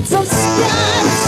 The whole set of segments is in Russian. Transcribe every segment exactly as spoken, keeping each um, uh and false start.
вернется вспять.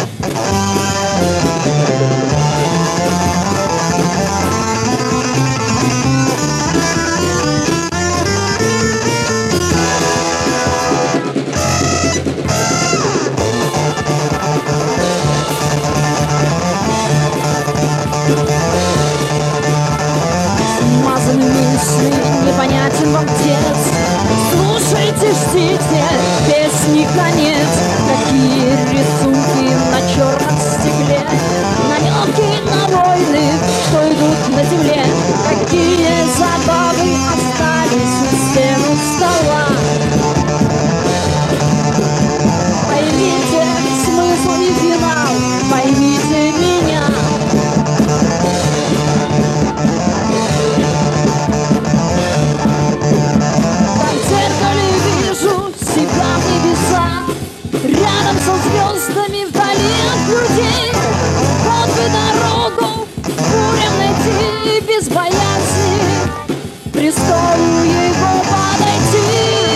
Смазанный мысли, непонятен вам текст. Слушайте, ждите, песни конец. Какие рисунки на черном стекле, намеки на войны, что идут на земле. Какие забавы остались у стен у стола. Поймите смысл и финал, поймите меня. Себя в небесах, рядом со звездами, вдали от людей. Вот бы дорогу бурям найти без боязни, престолу его подойти.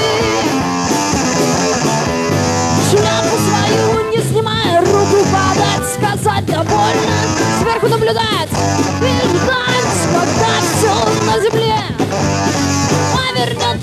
Шляпу свою не снимая, руку подать, сказать довольно, сверху наблюдать и ждать, когда все на земле повернет